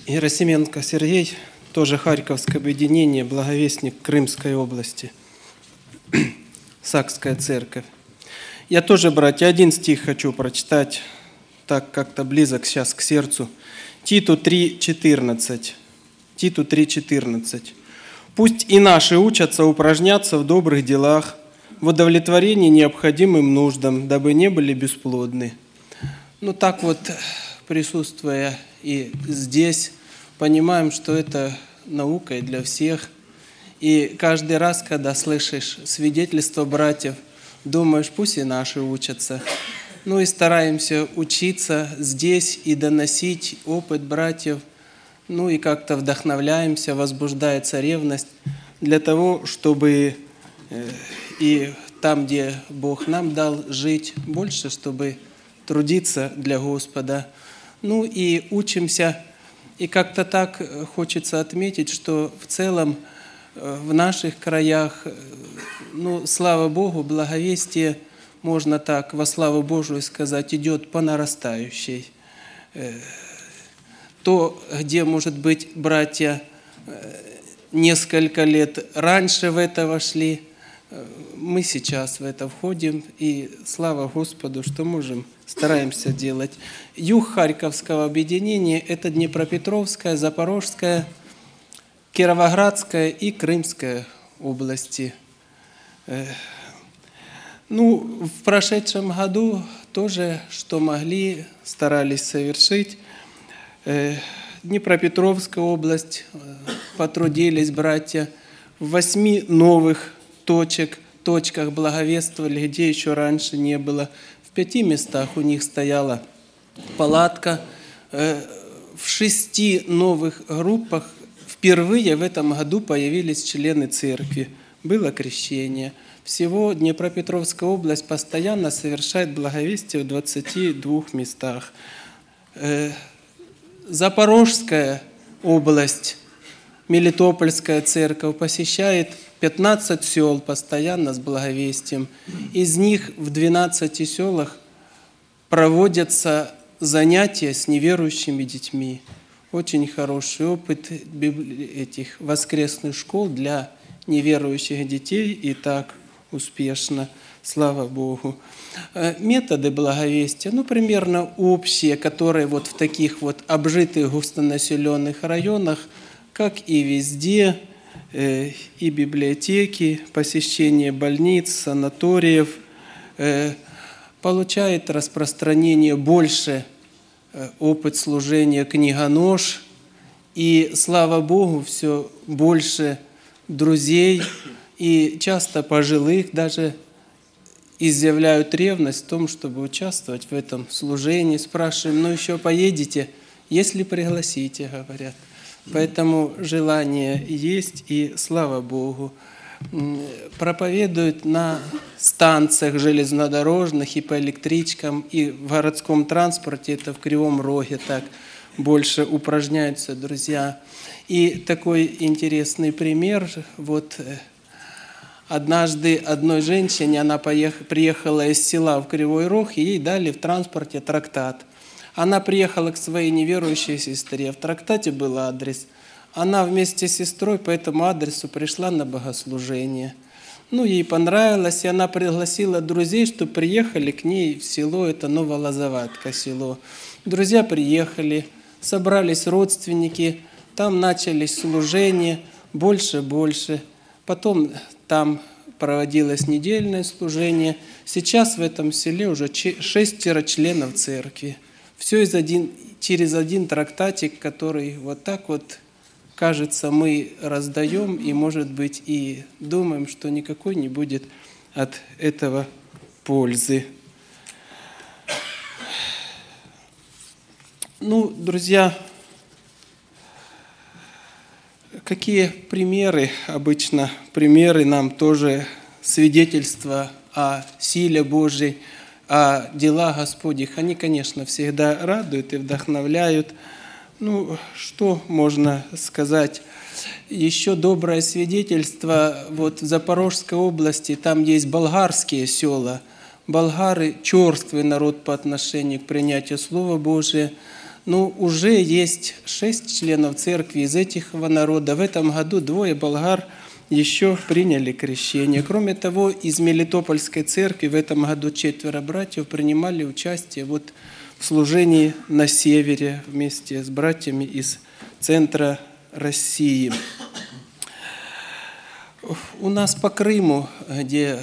Герасименко Сергей, тоже Харьковское объединение, благовестник Крымской области, Сакская церковь. Я тоже, братья, один стих хочу прочитать, так как-то близок сейчас к сердцу. Титу 3:14. Титу 3:14. «Пусть и наши учатся упражняться в добрых делах, в удовлетворении необходимым нуждам, дабы не были бесплодны». Ну так вот, присутствуя и здесь, понимаем, что это наука и для всех. И каждый раз, когда слышишь свидетельство братьев, думаешь, пусть и наши учатся. Ну и стараемся учиться здесь и доносить опыт братьев. Ну и как-то вдохновляемся, возбуждается ревность для того, чтобы и там, где Бог нам дал жить, больше, чтобы трудиться для Господа. Ну и учимся. И как-то так хочется отметить, что в целом в наших краях, ну, слава Богу, благовестие, можно так во славу Божию сказать, идет по нарастающей. То, где, может быть, братья несколько лет раньше в это вошли, мы сейчас в это входим, и слава Господу, что можем, стараемся делать. Юг Харьковского объединения – это Днепропетровская, Запорожская, Кировоградская и Крымская области. Ну, в прошедшем году тоже, что могли, старались совершить. Днепропетровская область, потрудились братья, в 8 новых точках благовествовали, где еще раньше не было. В 5 местах у них стояла палатка. В 6 новых группах впервые в этом году появились члены церкви. Было крещение. Всего Днепропетровская область постоянно совершает благовестие в 22 местах. Запорожская область, Мелитопольская церковь посещает 15 сел постоянно с благовестием. Из них в 12 селах проводятся занятия с неверующими детьми. Очень хороший опыт этих воскресных школ для неверующих детей, и так успешно, слава Богу. Методы благовестия, ну, примерно общие, которые вот в таких вот обжитых густонаселенных районах, как и везде, и библиотеки, посещение больниц, санаториев, получает распространение больше опыт служения книгонож, и, слава Богу, все больше друзей, и часто пожилых даже изъявляют ревность в том, чтобы участвовать в этом служении. Спрашиваем, ну еще поедете, если пригласите, говорят. Поэтому желание есть, и слава Богу. Проповедуют на станциях железнодорожных и по электричкам, и в городском транспорте, это в Кривом Роге так больше упражняются друзья. И такой интересный пример, вот однажды одной женщине, она приехала из села в Кривой Рог, и ей дали в транспорте трактат. Она приехала к своей неверующей сестре, в трактате был адрес. Она вместе с сестрой по этому адресу пришла на богослужение. Ну, ей понравилось, и она пригласила друзей, чтобы приехали к ней в село, это Новолозаватка село. Друзья приехали, собрались родственники, там начались служения, больше. Потом там проводилось недельное служение. Сейчас в этом селе уже 6 членов церкви. Все через один трактатик, который вот так вот, кажется, мы раздаем, и, может быть, и думаем, что никакой не будет от этого пользы. Ну, друзья, какие примеры, обычно примеры нам тоже свидетельства о силе Божьей, о делах Господних, они, конечно, всегда радуют и вдохновляют. Ну, что можно сказать? Еще доброе свидетельство. Вот в Запорожской области, там есть болгарские села. Болгары – черствый народ по отношению к принятию Слова Божия. Ну, уже есть 6 членов церкви из этого народа. В этом году 2 болгар еще приняли крещение. Кроме того, из Мелитопольской церкви в этом году 4 братьев принимали участие вот в служении на севере вместе с братьями из центра России. У нас по Крыму, где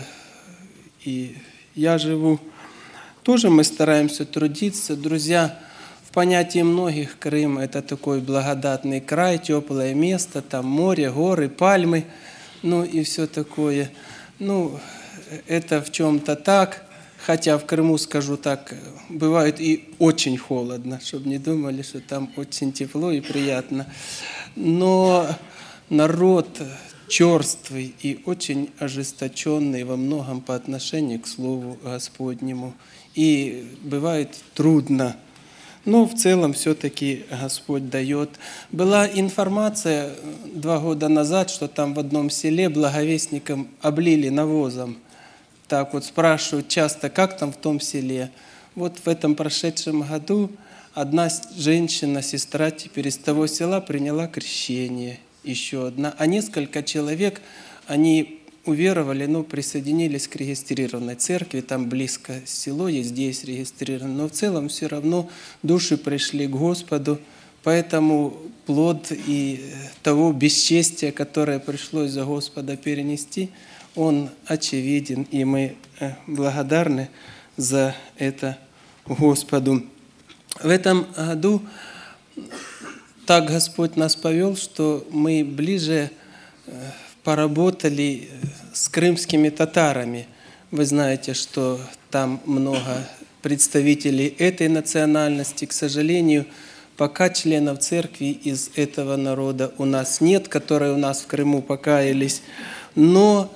и я живу, тоже мы стараемся трудиться. Друзья, в понятии многих Крым – это такой благодатный край, теплое место, там море, горы, пальмы, ну и все такое. Ну, это в чем-то так, хотя в Крыму, скажу так, бывает и очень холодно, чтобы не думали, что там очень тепло и приятно. Но народ черствый и очень ожесточенный во многом по отношению к Слову Господнему. И бывает трудно. Но в целом все-таки Господь дает. Была информация 2 года назад, что там в одном селе благовестникам облили навозом. Так вот спрашивают часто, как там в том селе. Вот в этом прошедшем году одна женщина, сестра теперь из того села приняла крещение. Еще одна. А несколько человек, они уверовали, присоединились к регистрированной церкви, там близко село есть, здесь регистрировано, но в целом все равно души пришли к Господу, поэтому плод и того бесчестия, которое пришлось за Господа перенести, он очевиден, и мы благодарны за это Господу. В этом году так Господь нас повел, что мы ближе поработали с крымскими татарами. Вы знаете, что там много представителей этой национальности. К сожалению, пока членов церкви из этого народа у нас нет, которые у нас в Крыму покаялись. Но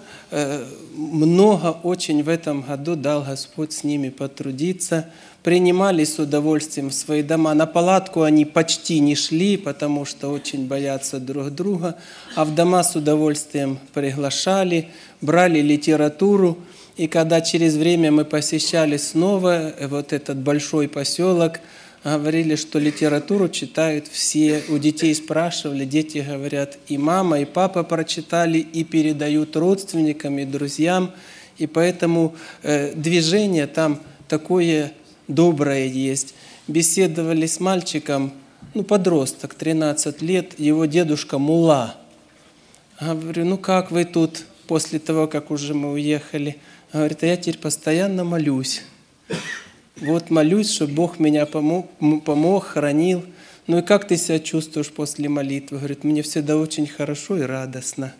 много очень в этом году дал Господь с ними потрудиться. Принимали с удовольствием в свои дома. На палатку они почти не шли, потому что очень боятся друг друга. А в дома с удовольствием приглашали, брали литературу. И когда через время мы посещали снова вот этот большой поселок, говорили, что литературу читают все. У детей спрашивали, дети говорят, и мама, и папа прочитали, и передают родственникам, и друзьям. И поэтому движение там такое доброе есть. Беседовали с мальчиком, подросток, 13 лет, его дедушка мулла. Говорю, как вы тут после того, как уже мы уехали? Говорит, я теперь постоянно молюсь. Вот молюсь, чтобы Бог меня помог, хранил. И как ты себя чувствуешь после молитвы? Говорит, мне всегда очень хорошо и радостно.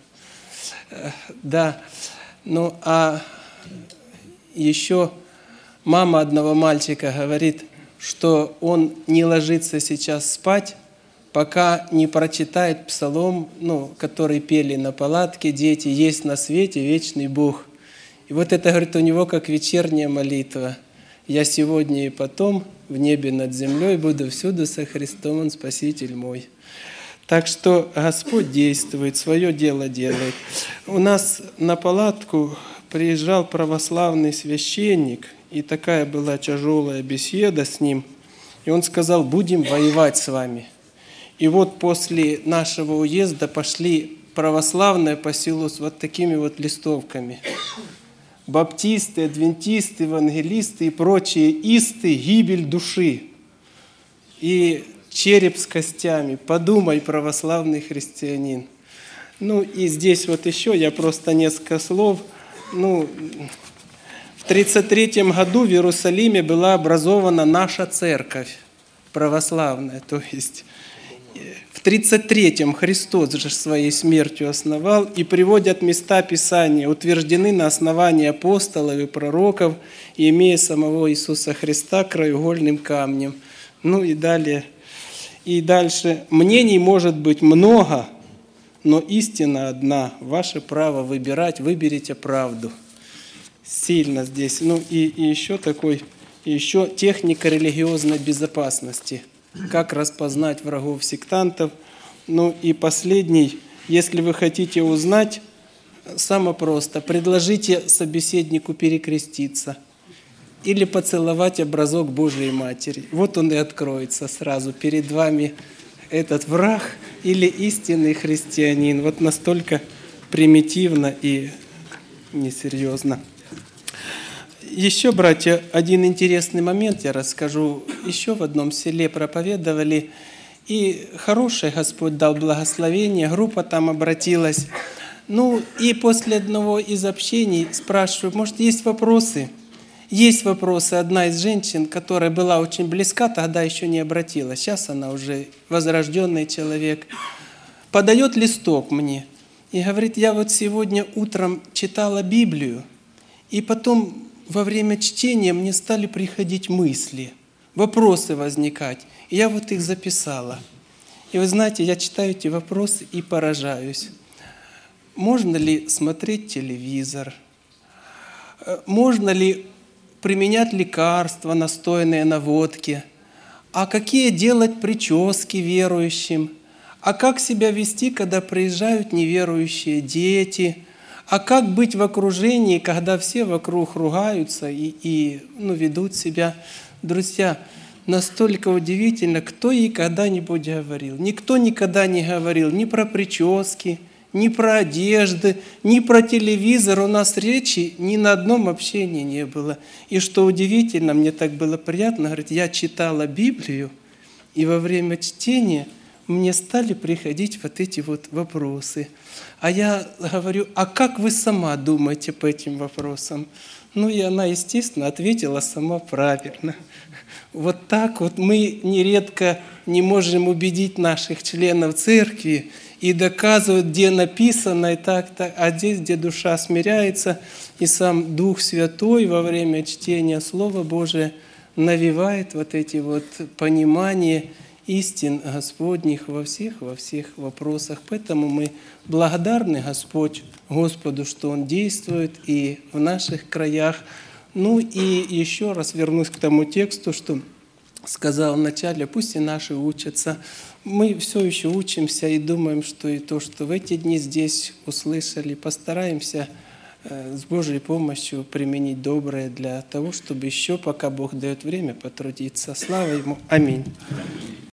Да, а еще мама одного мальчика говорит, что он не ложится сейчас спать, пока не прочитает псалом, который пели на палатке дети, «Есть на свете вечный Бог». И вот это, говорит, у него как вечерняя молитва. «Я сегодня и потом в небе над землей буду всюду со Христом, Он Спаситель мой». Так что Господь действует, свое дело делает. У нас на палатку приезжал православный священник, и такая была тяжелая беседа с ним. И он сказал, будем воевать с вами. И вот после нашего уезда пошли православные по селу с вот такими вот листовками. Баптисты, адвентисты, евангелисты и прочие исты, гибель души. И череп с костями. Подумай, православный христианин. И здесь вот еще я просто несколько слов. В 1933 году в Иерусалиме была образована наша церковь православная. То есть в 1933-м Христос же своей смертью основал, и приводят места Писания, утверждены на основании апостолов и пророков, и имея самого Иисуса Христа краеугольным камнем. И далее. И дальше. Мнений может быть много, но истина одна. Ваше право выбирать, выберите правду. Сильно здесь. И еще техника религиозной безопасности. Как распознать врагов сектантов. И последний. Если вы хотите узнать, самое просто. Предложите собеседнику перекреститься. или поцеловать образок Божией Матери. Вот он и откроется сразу перед вами, этот враг или истинный христианин. Вот настолько примитивно и несерьезно. Еще, братья, один интересный момент я расскажу. Еще в одном селе проповедовали, и хорошее Господь дал благословение, группа там обратилась. Ну, и после одного из общений спрашиваю, может, есть вопросы? Есть вопросы. Одна из женщин, которая была очень близка, тогда еще не обратилась. Сейчас она уже возрожденный человек. Подает листок мне и говорит, я вот сегодня утром читала Библию, и потом во время чтения мне стали приходить мысли, вопросы возникать. И я вот их записала. И вы знаете, я читаю эти вопросы и поражаюсь. Можно ли смотреть телевизор? Можно ли применять лекарства, настоянные на водке? А какие делать прически верующим? А как себя вести, когда приезжают неверующие дети? А как быть в окружении, когда все вокруг ругаются и ведут себя? Друзья, настолько удивительно, кто ей когда-нибудь говорил. Никто никогда не говорил ни про прически, ни про одежды, ни про телевизор. У нас речи ни на одном общении не было. И что удивительно, мне так было приятно, говорит, я читала Библию, и во время чтения мне стали приходить вот эти вот вопросы. А я говорю, а как вы сама думаете по этим вопросам? Ну и она, естественно, ответила сама правильно. Вот так вот мы нередко не можем убедить наших членов церкви и доказывают, где написано, и так, а здесь, где душа смиряется, и сам Дух Святой во время чтения Слова Божия навевает вот эти вот понимания истин Господних во всех вопросах. Поэтому мы благодарны Господу, что Он действует и в наших краях. Ну и еще раз вернусь к тому тексту, что сказал вначале, пусть и наши учатся. Мы все еще учимся и думаем, что и то, что в эти дни здесь услышали, постараемся с Божьей помощью применить доброе для того, чтобы еще, пока Бог дает время, потрудиться. Слава Ему. Аминь.